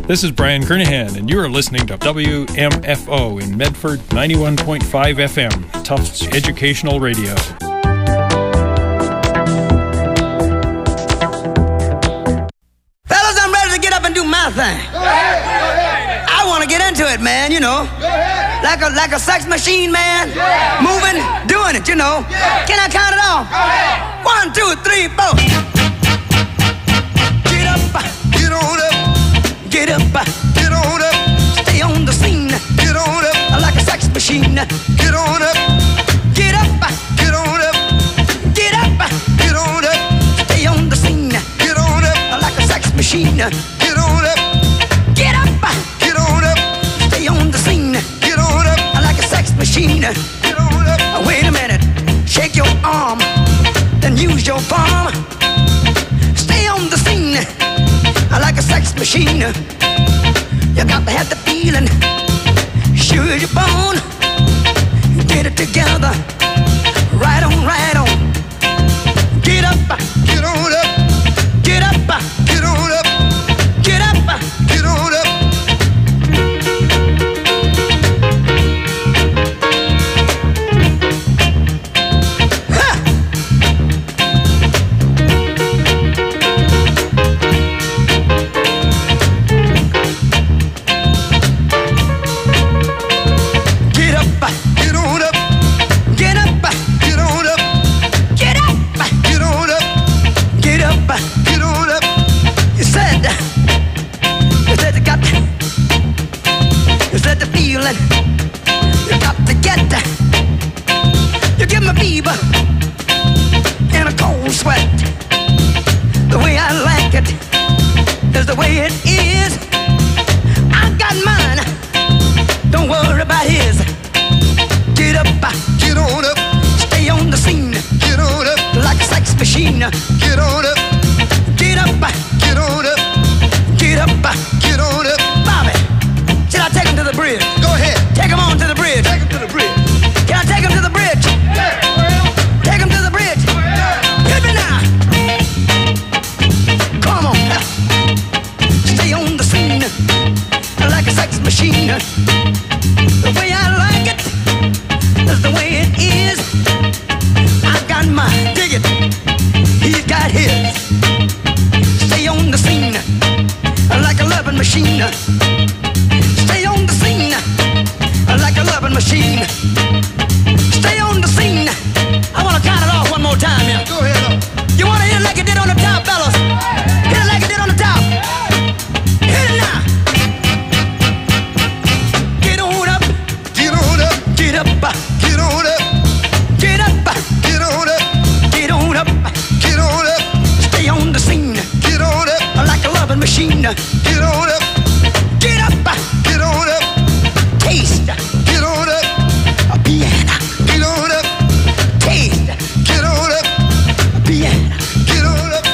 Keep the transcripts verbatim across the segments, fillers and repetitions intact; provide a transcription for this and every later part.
This is Brian Kernahan, and you are listening to W M F O in Medford, ninety-one point five F M, Tufts Educational Radio. Fellas, I'm ready to get up and do my thing. Go ahead, go ahead. I want to get into it, man, you know. Go ahead. Like a like a sex machine, man. Yeah. Moving, doing it, you know. Yeah. Can I count it off? Go ahead. One, two, three, four. Get up, Get on up, get up, get on up, stay on the scene. get on up, Like a sex machine. get on up, Get up, get on up, get up, get on up, stay on the scene. get on up, Like a sex machine. get on up, Get up, get on up, stay on the scene. get on up, Like a sex machine. get on up. Wait a minute, shake your arm, then use your palm. Stay on the scene, like a sex machine. You got to have the feeling, sure as you're born. Get it together, right on, right on. Get up, Get on up, get up, get on up, get up. get on up. Get up, Get on up, get up, get on up, get up, get on up, get up. get on up. You said, you said you got, you said the feeling, you got to get, you give me fever and a cold sweat. The way I like it is the way it is. I got mine, don't worry about his. Get up, Get on up, stay on the scene get on up, like a sex machine. get on up, Get up, get on up, get up. get on up. Bobby, should I take him to the bridge? Go ahead, Take him on to the bridge. take him to the bridge. Can I take him to the bridge? Take him to the bridge. Hit me now. Come on. Stay on the scene like a sex machine. The way I like it is the way it is. I got mine. Dig it. He's got his. Stay on the scene like a loving machine. Stay on the scene like a loving machine. Stay on the scene. I want to count it off one more time here. Go ahead up. You want to hit it like it did on the top, fellas? Hit it like it did on the top. Hit it now. Get on up, Get on up, get up, get on up, get up, get on up, get on up. get on up, Stay on the scene get on up, like a loving machine. get on up, Get up, get on up, taste get on up, a piano. get on up, Taste get on up, a piano. get on up.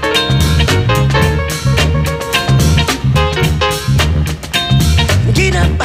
Get up,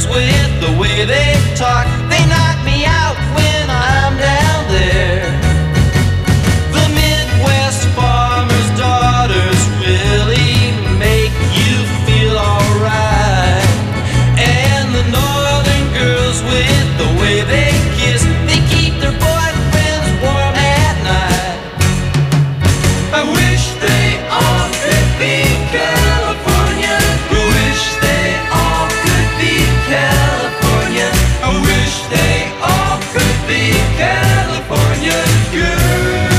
with the way they talk. They knock me out when I'm down there. The Midwest farmers' daughters really make you feel alright. And the northern girls with the way they kiss, they keep their boyfriends warm at night. I wish they all could be California. I wish they all could be California. I wish they all could be California girls.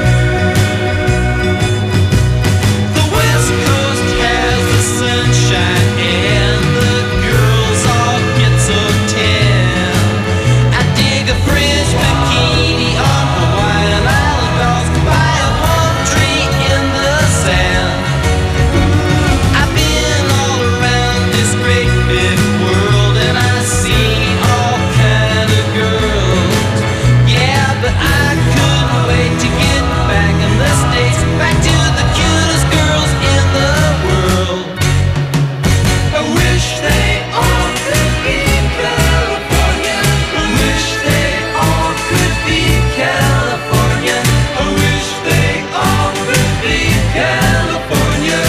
The West Coast has the sunshine and the girls all get so tan. I dig a French bikini on Hawaiian Island dolls by a palm tree in the sand. I've been all around this great big world and I've seen all kind of girls. Yeah, but I couldn't wait to get back in the States, back to the cutest girls in the world. I wish they all could be California. I wish they all could be California. I wish they all could be California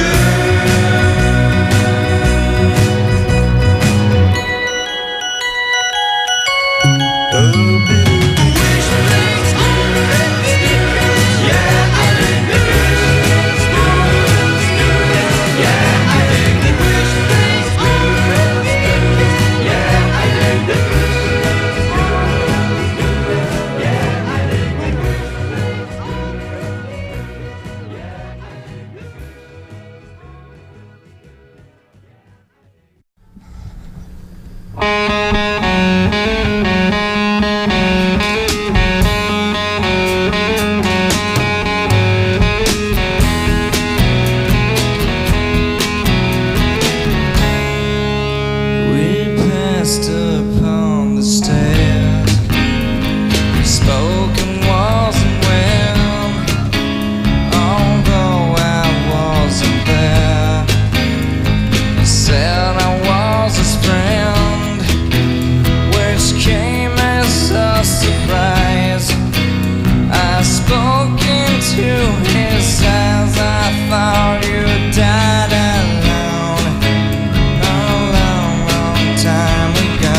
We passed upon the stairs, spoken wasn't well, although I wasn't there. He said I was his friend, which came as a surprise. I spoke into his eyes, I thought you died alone a long, long time ago.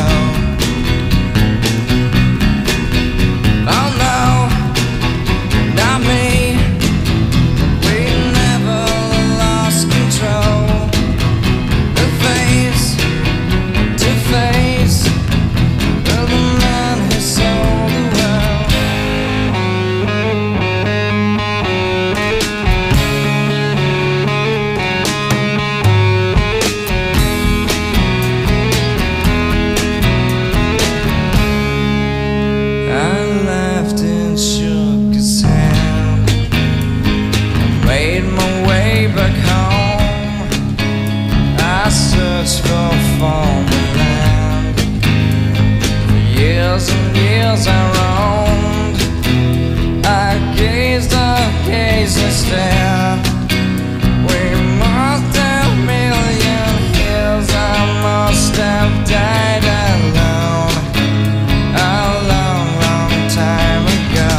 Oh no, not me. We never lost control. The face to face of the man who sold the world. I laughed and shook his hand. I made my way back home. I searched for foreign land. For years and years I roamed. I gazed, I gazed and stared. We must have a million years. I must have died alone a long, long time ago.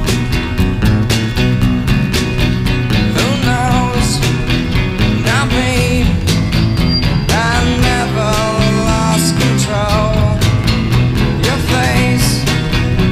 Who knows? Not me. I never lost control. Your face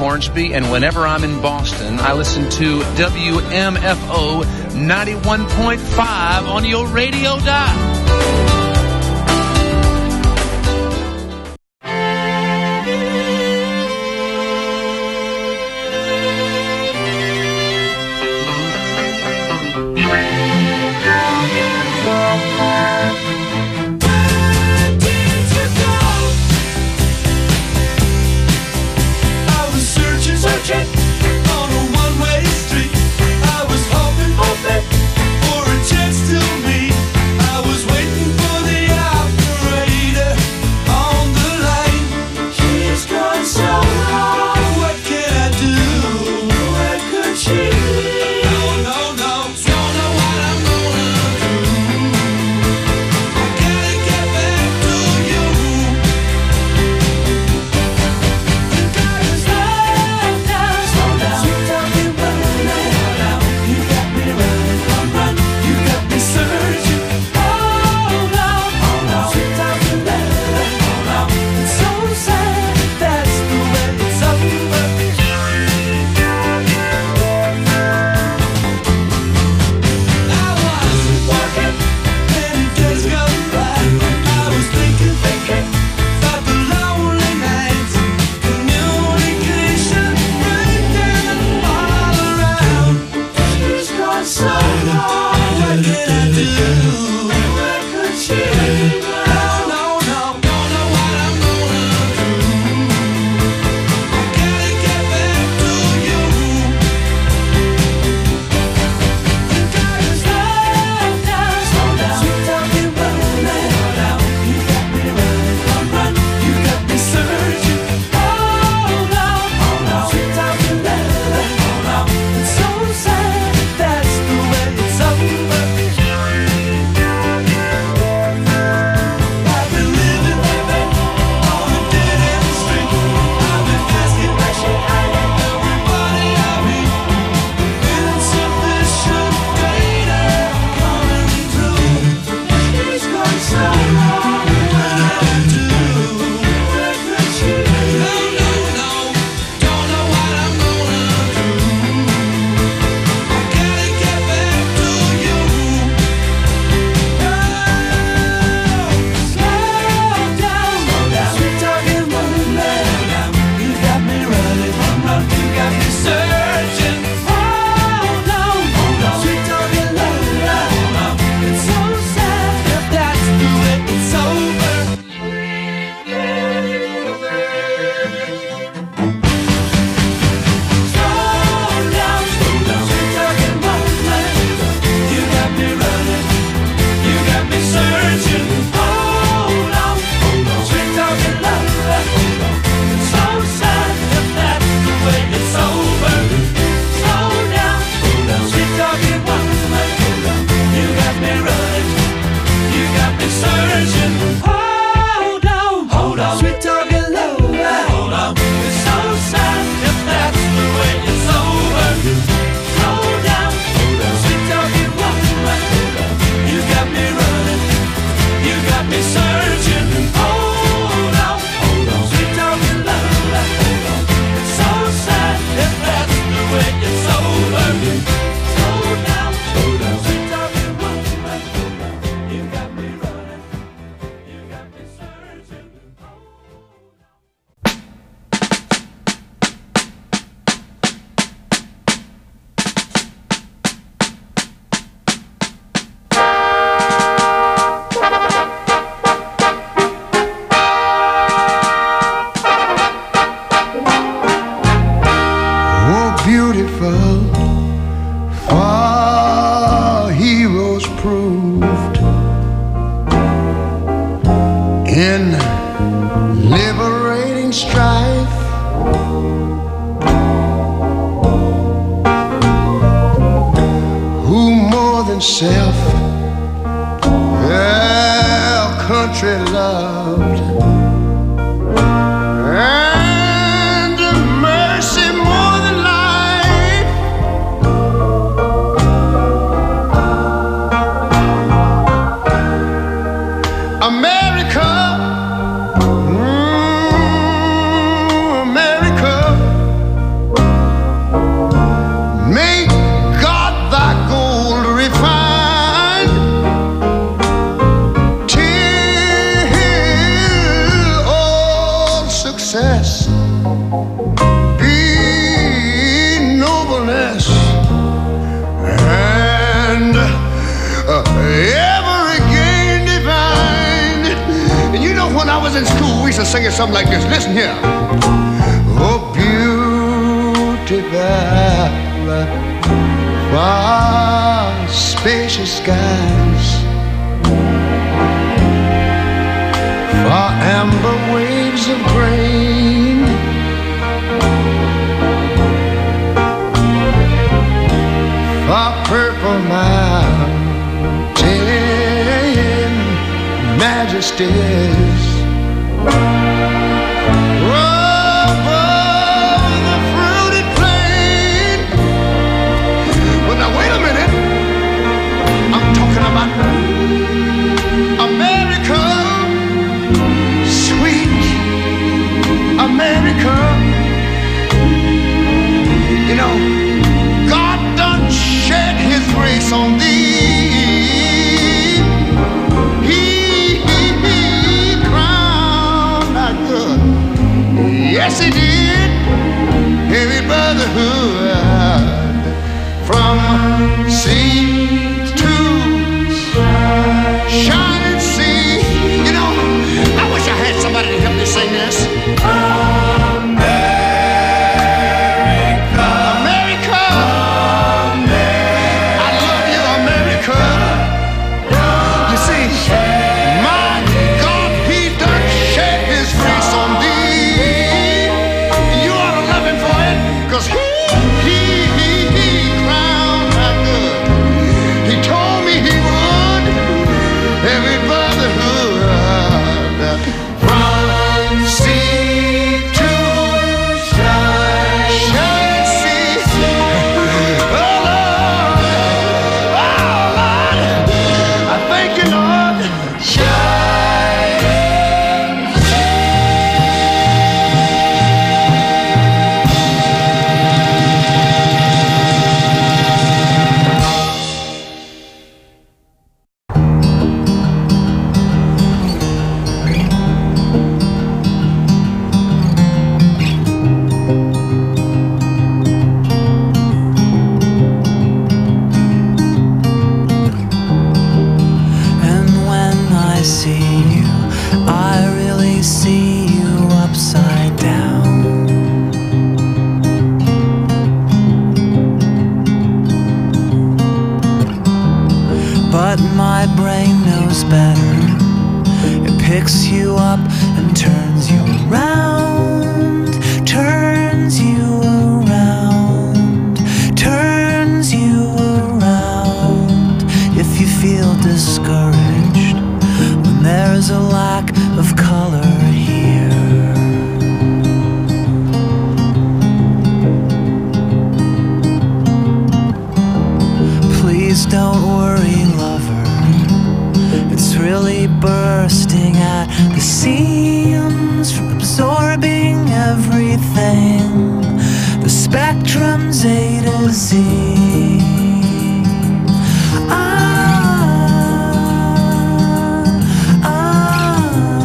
Hornsby, and whenever I'm in Boston, I listen to W M F O ninety-one point five on your radio dial. Self, well, country loved, and mercy more than life. America, mm, America, was in school, we used to sing it something like this. Listen here. Oh, beautiful, far spacious skies, far amber waves of grain, far purple mountain majesties. America, sweet America. You know, God done shed his grace on thee. He, he, he crowned our good. Yes, he did. Every brotherhood from sea to shining sea. You know, I wish I had somebody to help me sing this. America, America, America. I love you, America. You see, my God, he done shed his grace on thee. You ought to love him for it, 'cause he, he, he, he crowned my good. He told me he would. Every brotherhood from sea to shining sea. Oh Lord, oh Lord, I thank you, Lord. Shining And when I see you, I really see you upside down. But my brain knows better. It picks you up and turns you around, turns you around, turns you around. If you feel discouraged when there's a lack of color here, please don't worry, lover. It's really bursting at the seams from absorbing everything. The spectrum's A to Z. Ah, ah.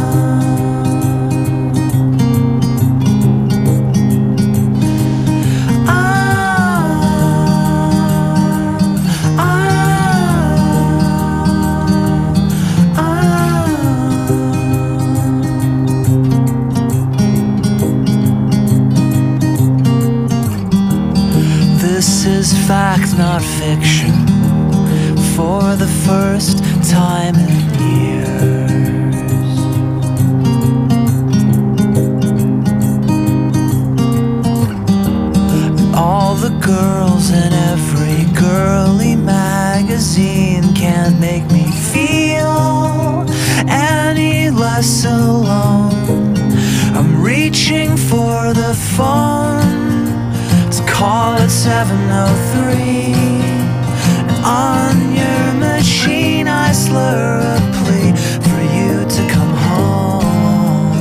This is fact, not fiction, for the first time in years. All the girls in every girly magazine can't make me feel any less alone. I'm reaching for the phone to call at seven oh three, and on your machine I slur a plea for you to come home.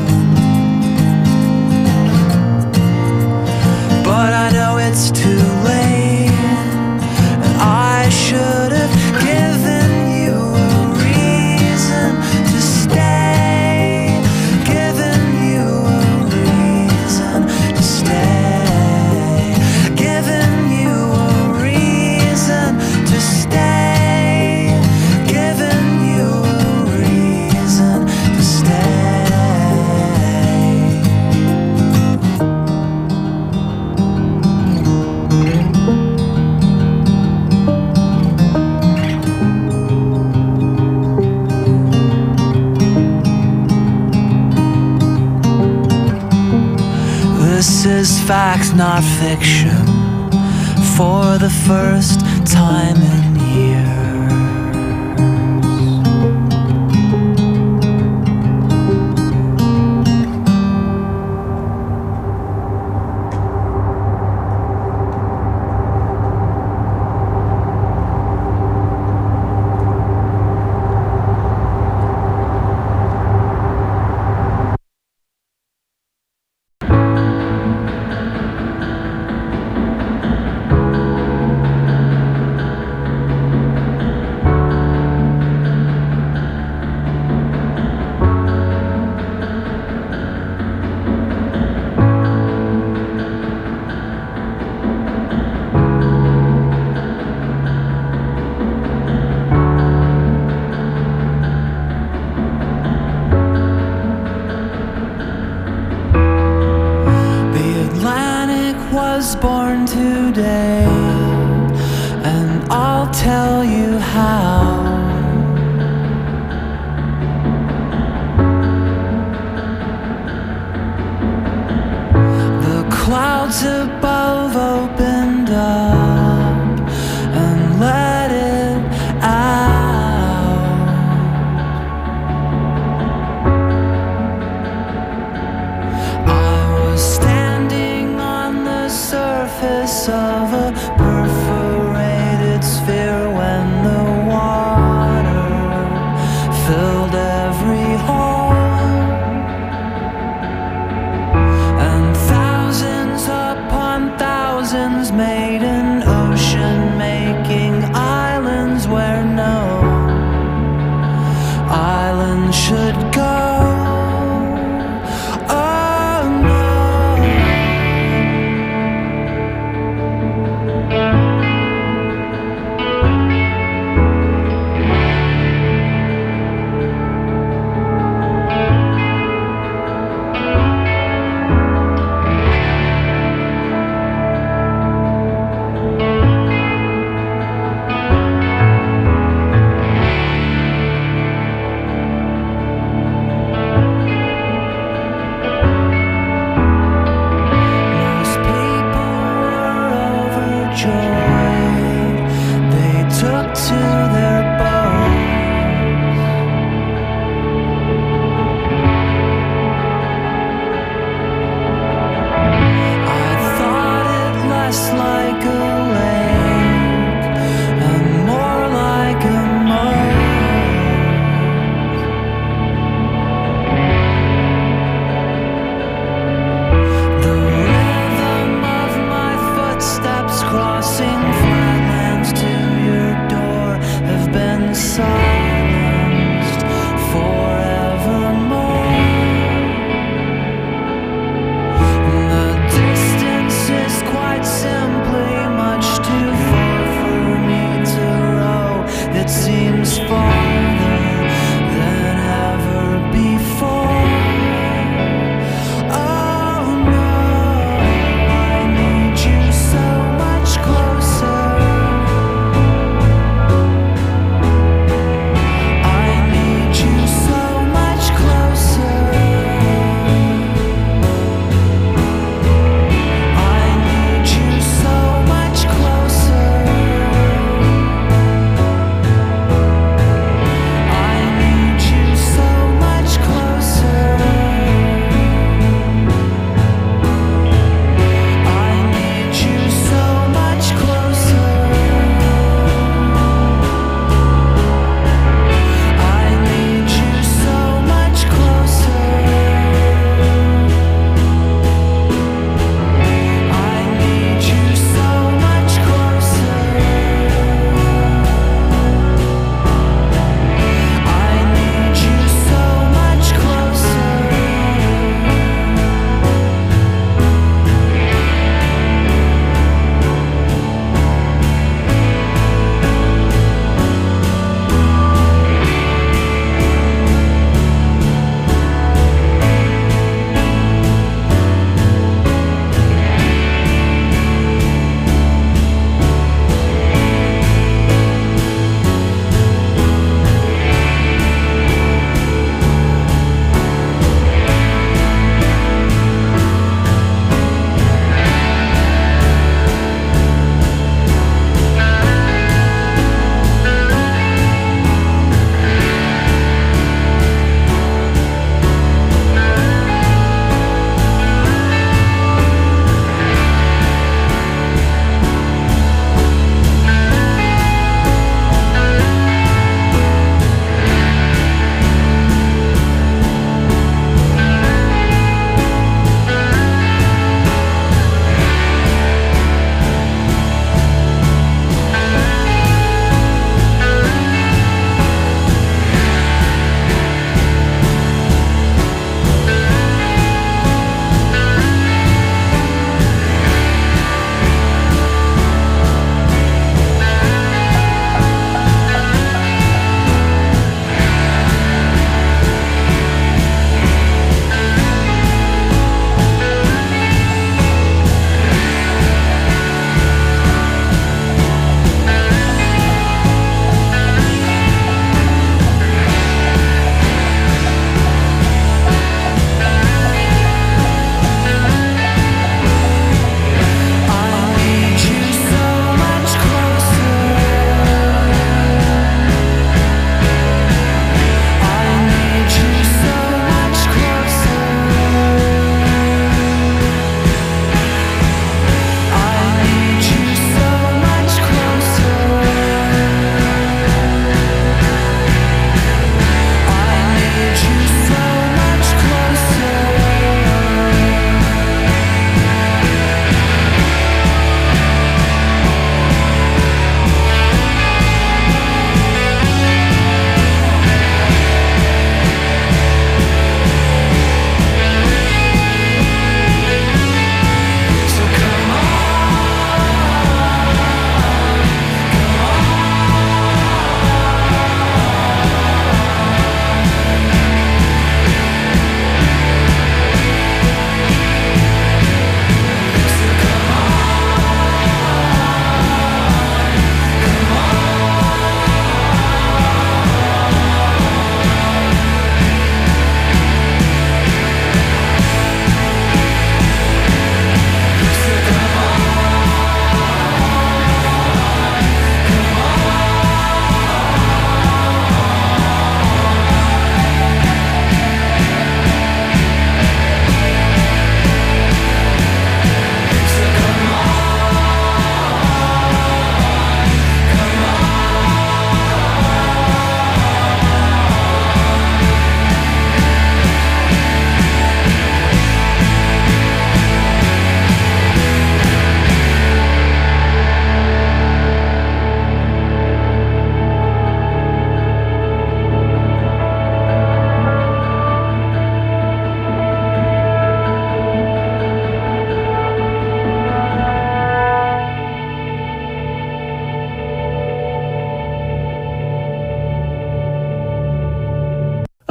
But I know it's too late, and I should have given you a reason to stay. This is fact, not fiction, for the first time in years. Was born today, and I'll tell you how. The clouds above opened up and let it out. I was standing surface of a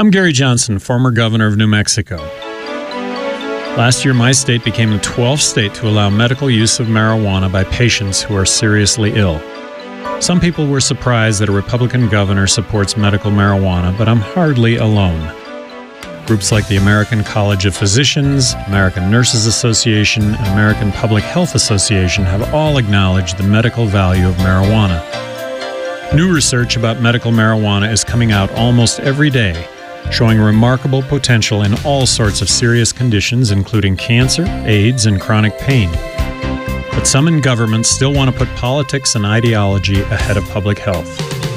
I'm Gary Johnson, former governor of New Mexico. Last year, my state became the twelfth state to allow medical use of marijuana by patients who are seriously ill. Some people were surprised that a Republican governor supports medical marijuana, but I'm hardly alone. Groups like the American College of Physicians, American Nurses Association, and American Public Health Association have all acknowledged the medical value of marijuana. New research about medical marijuana is coming out almost every day, showing remarkable potential in all sorts of serious conditions, including cancer, AIDS, and chronic pain. But some in government still want to put politics and ideology ahead of public health.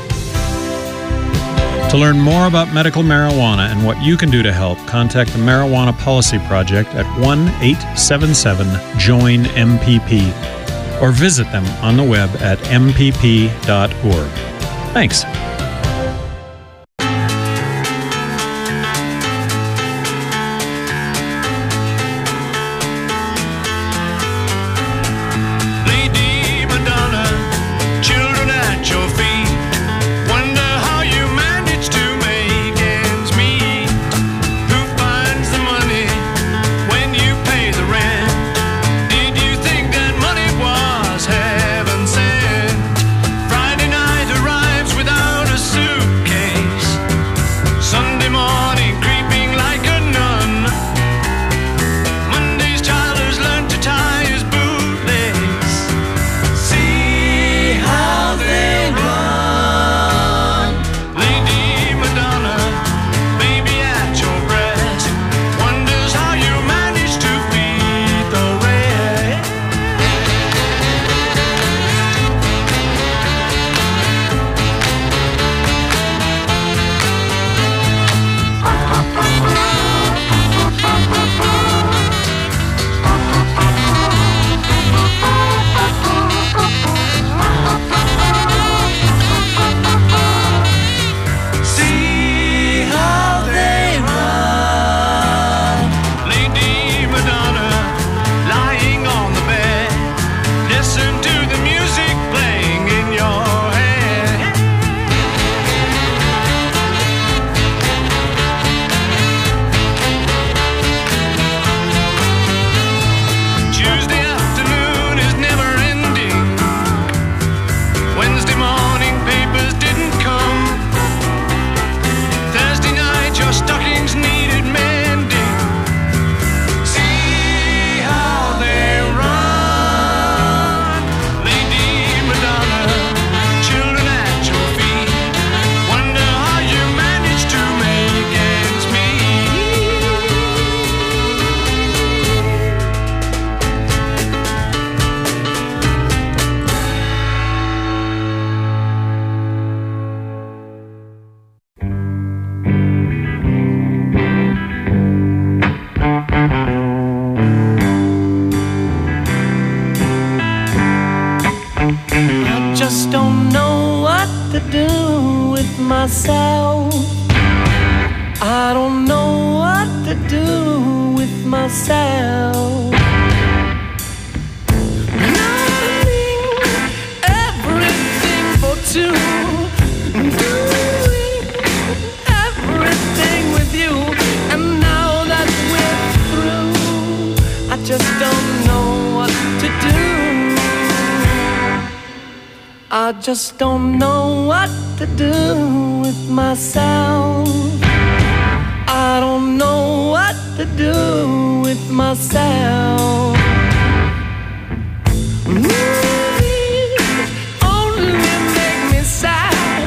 To learn more about medical marijuana and what you can do to help, contact the Marijuana Policy Project at one eight seven seven join M P P or visit them on the web at m p p dot org. Thanks. myself. I don't know what to do with myself. Loving everything for two, doing everything with you, and now that we're through, I just don't know what to do. I just don't know what to do with myself. I don't know what to do with myself. Movies only make me sad.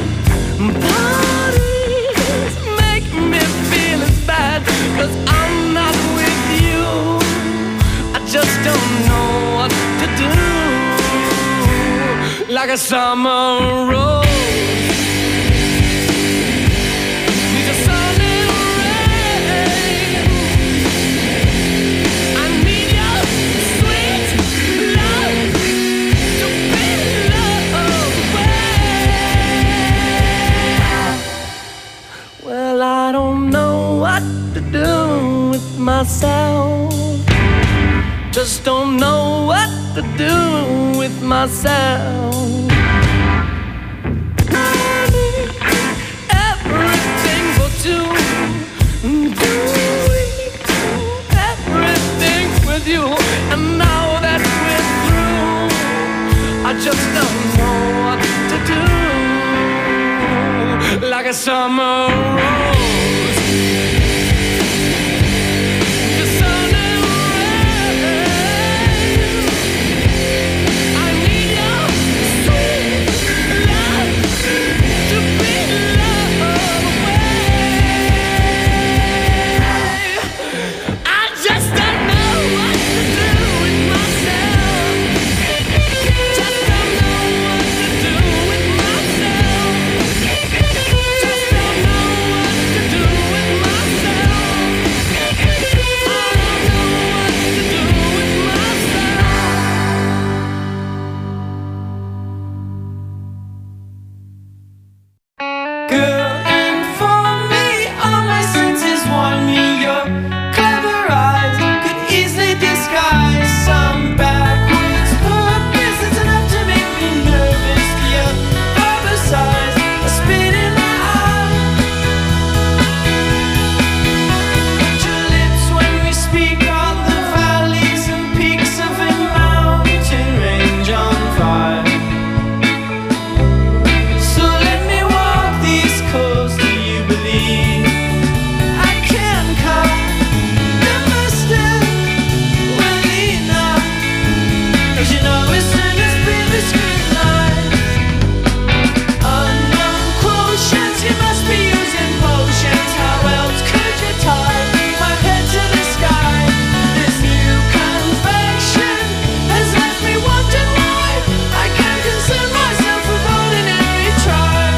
Parties make me feel as bad, 'cause I'm not with you. I just don't know what to do. Like a summer rose needs a sun and rain. I need your sweet love to be loved well. Well, I don't know what to do with myself. Just don't know what to do with myself. Everything for two. summer rose. The sun and rain. I need your sweet love to be loved away. I just don't know what to do with myself. Just don't know what to do with myself. Just don't know what to do with myself. I don't know what to do with myself. Girl, inform me, all my senses warn me your clever eyes could easily disguise some backwards purpose. It's enough to make me nervous. The other size, a spit in my eye. But your lips when we speak on the valleys and peaks of a mountain range on fire. So let me walk these coasts. Do you believe I can come? Am I still well enough? 'Cause you know as soon as baby scrutinize unknown quotients, you must be using potions. How else could you tie my head to the sky? This new confection has left me wondering why I can't concern myself with ordinary trial.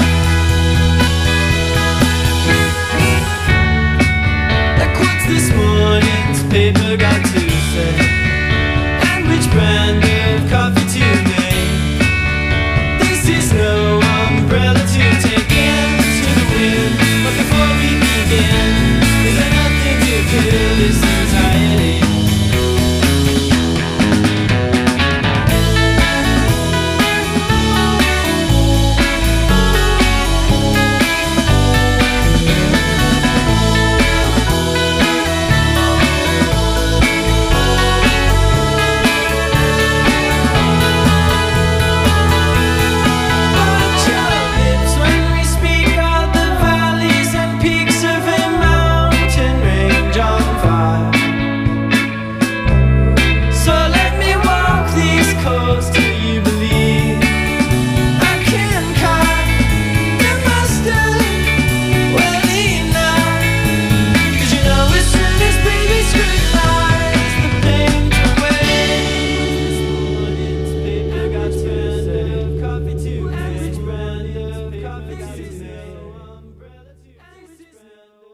Like what's this morning's paper got to say? And which brand of coffee to make? This is no umbrella to take into the wind. But before we begin, is there nothing to kill this anxiety? But your lips when we speak of the valleys and peaks of a mountain range on fire. So let me walk these coasts. Do you believe I can cut? Am I still well enough? 'Cause you know as soon as baby scrutinize the paint away. This morning's paper got turned of coffee to which brand of coffee to umbrella to which brand of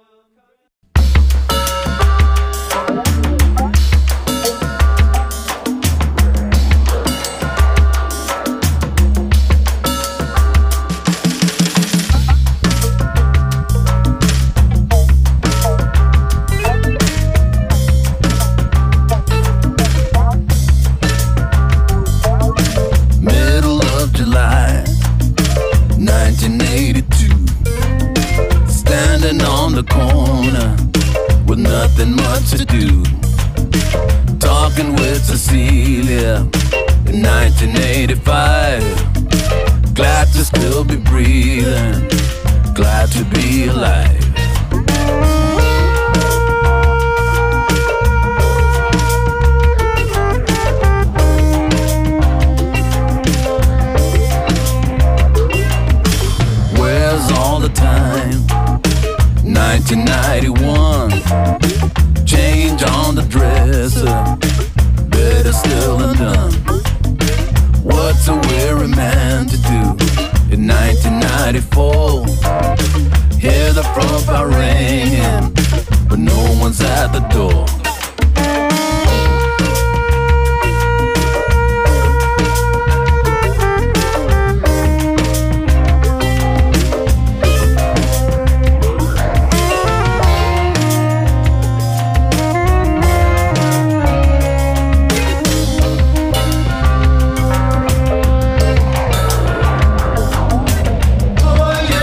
Middle of July, nineteen eighty-two. Standing on the corner with nothing much to do. Talking with Cecilia in nineteen eighty-five. Glad to still be breathing, glad to be alive. Where's all the time? nineteen ninety-one. Change on the dresser, better still undone. What's a weary man to do in nineteen ninety-four? Hear the front bar ringing, but no one's at the door.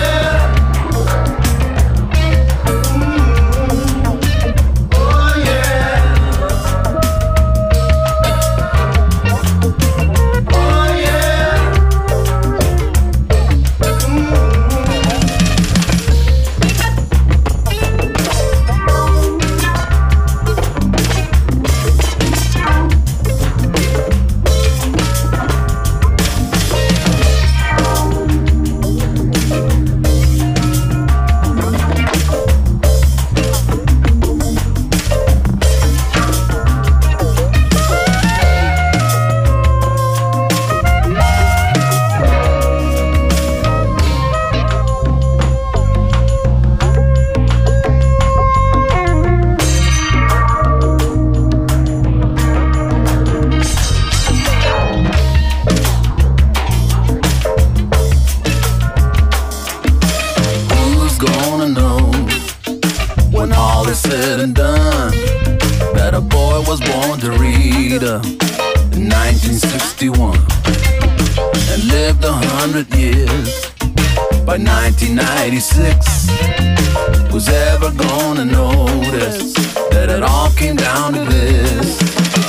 Oh yeah. later, in nineteen sixty-one, and lived a hundred years. By nineteen ninety-six, who's ever gonna notice that it all came down to this?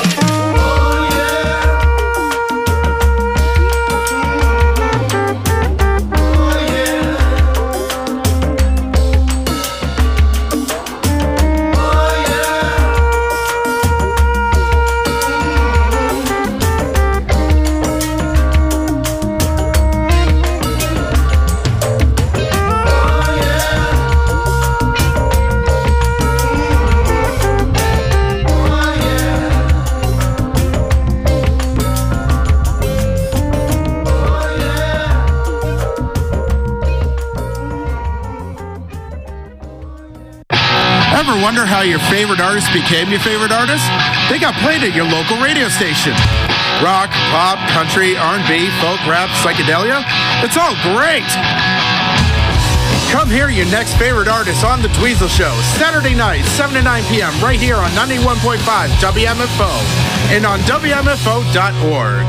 Ever wonder how your favorite artist became your favorite artist? They got played at your local radio station. Rock, pop, country, R and B, folk, rap, psychedelia. It's all great. Come hear your next favorite artist on The Dweezil Show, Saturday night, seven to nine p.m. right here on ninety-one point five W M F O and on W M F O dot org.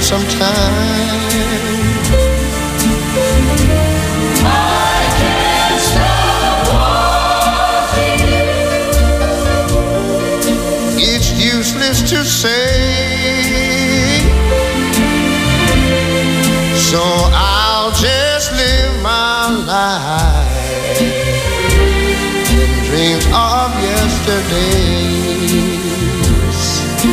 lonesome time. I can't stop wanting you. It's useless to say, so I'll just live my life in dreams of yesterdays.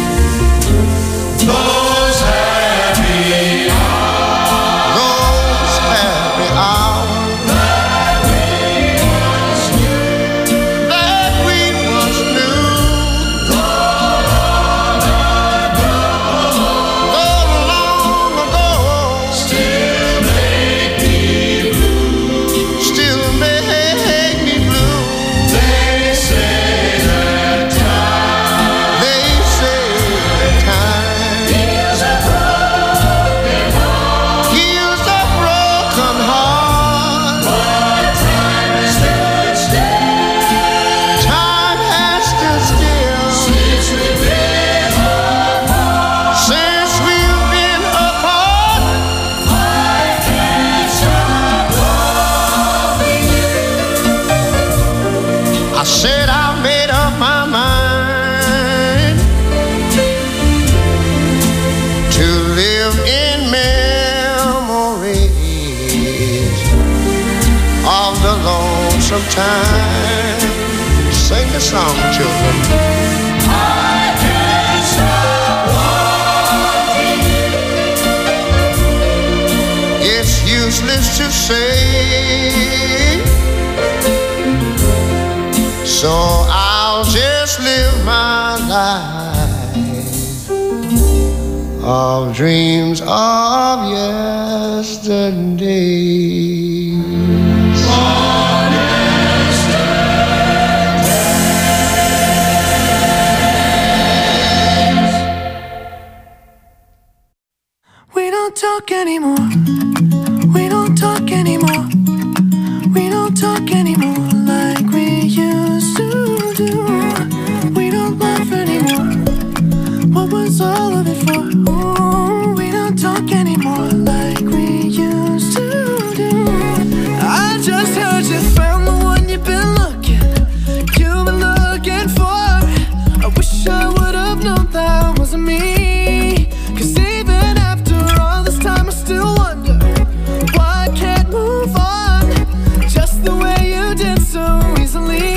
Those happy hours, those happy hours that we once knew, that we once knew. Though long ago, though long ago, still make me blue, still make me blue. They say that time, they say that time heals a broken heart, heals a broken heart. But time has stood still, time has stood still since we've been apart, since we've been apart. I can't stop loving you. I said I made up my mind to live in memories of the lonesome time. Sing the song, children. I can't stop wanting you. It's useless to say, so I'll just live my life of dreams of yesterdays. We don't talk anymore. We don't talk anymore. We don't talk anymore like we used to do. We don't laugh anymore. What was all of it for? Ooh, we don't talk anymore like we used to do. I just heard you found the one you've been looking, you've been looking for. I wish I would have known that wasn't me. 'Cause even after all this time I still wonder why I can't move on just the way you did so easily.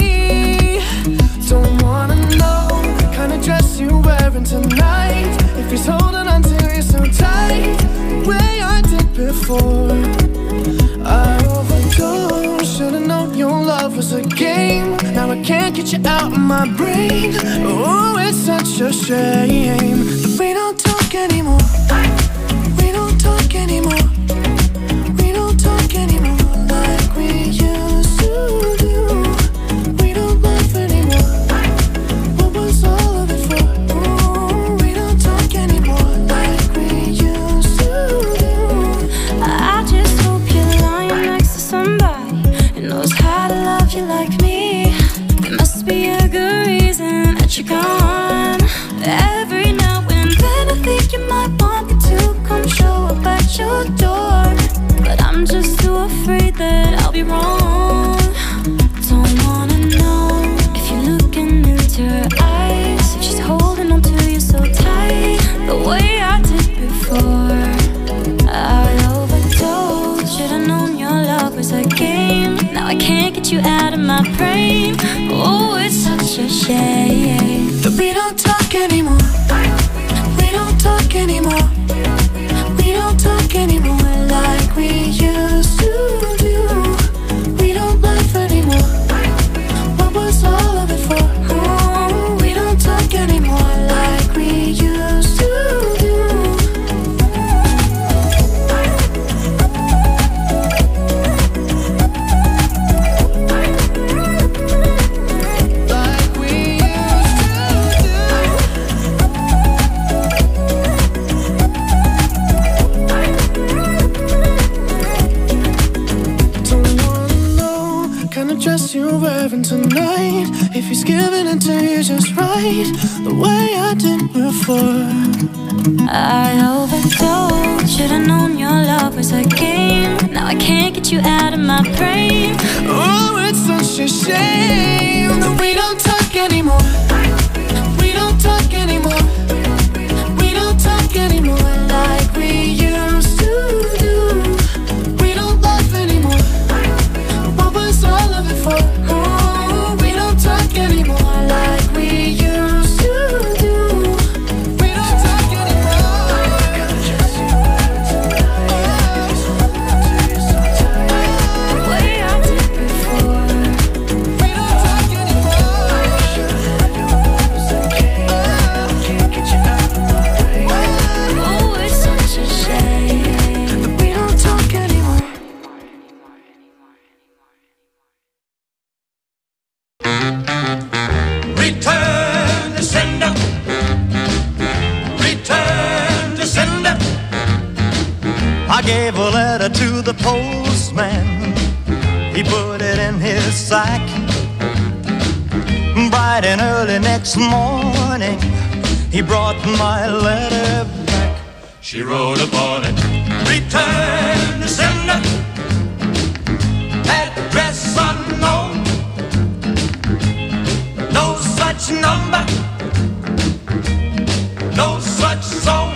Don't wanna know the kind of dress you're wearing tonight, if he's holding on to you so tight, the way I did before. I overdosed, should've known your love was a game. Now I can't get you out of my brain. Oh, it's such a shame that we don't talk anymore. We don't talk anymore. We don't talk anymore like we used to do. We don't laugh anymore. What was all of it for? Ooh, we don't talk anymore like we used to do. I just hope you're lying next to somebody who knows how to love you like me. There must be a good reason that you're gone. Every now and then I think you might want me to come show up at your door, but I'm just too afraid that I'll be wrong. Don't wanna know if you're looking into her eyes, if she's holding on to you so tight, the way I did before. I overdosed, should've known your love was a game. Now I can't get you out of my brain. Oh, it's such a shame that we don't talk anymore. We don't talk anymore. We don't talk anymore like we used to do. We don't laugh anymore. What was all of it for? Ooh, we don't talk anymore like we used to do. Like we used to do. Don't wanna know kind of dress you're wearing tonight, if he's giving it to you just right, the way I did before. I overdosed. should've known your love was a game. Now I can't get you out of my brain. Oh, it's such a shame that we don't talk anymore. We don't talk anymore. We don't talk anymore like we used to do. We don't love anymore. What was all of it for? Oh, we don't talk anymore like we used to do. We don't talk anymore. The way I did before. We don't talk anymore. Can't get you out of my way. Oh, it's such a shame that we don't talk anymore. Return to sender. Return to sender. I gave a letter to the postman. He put it in his sack. Bright and early next morning, he brought my letter back. She wrote upon it, return to sender. Address unknown. No such number. No such zone.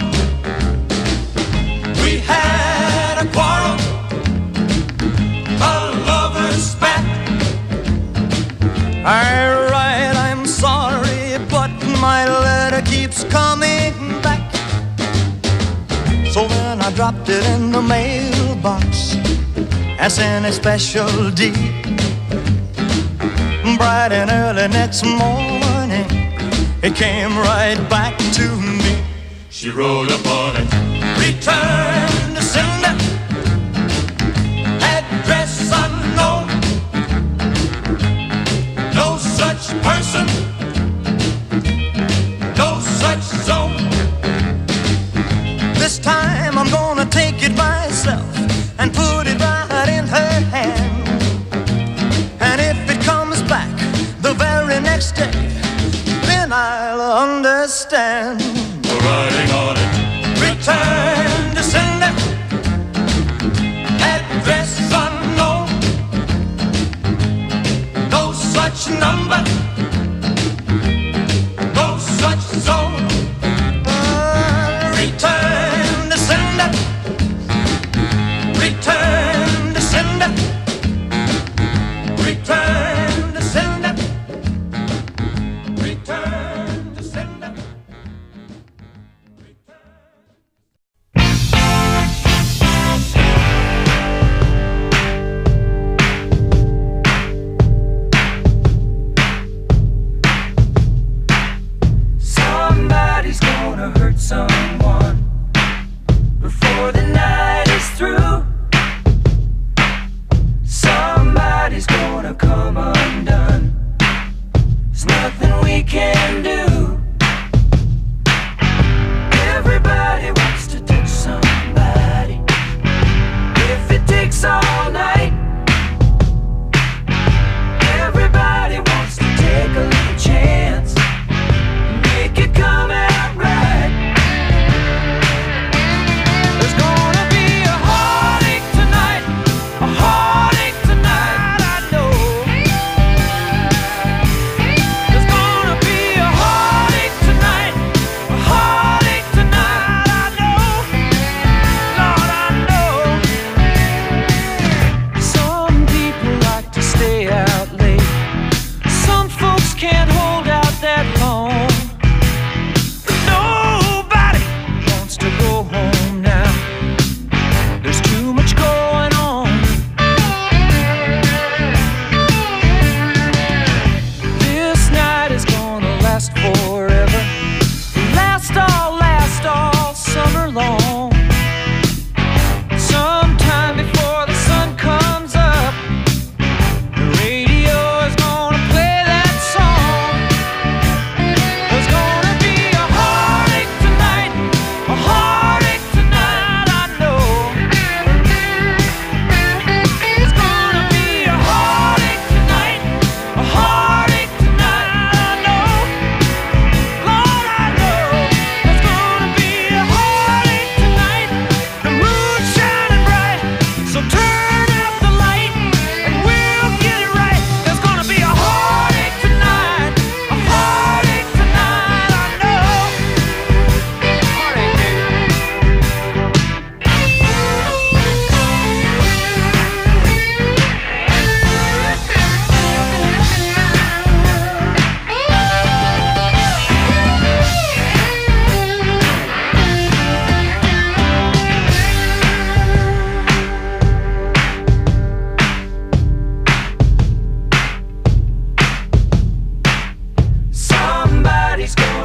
We had a quarrel, a lover's spat. Alright, I'm sorry, but my letter keeps coming back. So then I dropped it in the mailbox as in a special deed. Bright and early next morning, it came right back to me. She wrote upon it, return to sender. Address unknown. No such person. No such zone. This time I'm gonna take it myself and put it right in her hand. And if it comes back the very next day, then I'll understand.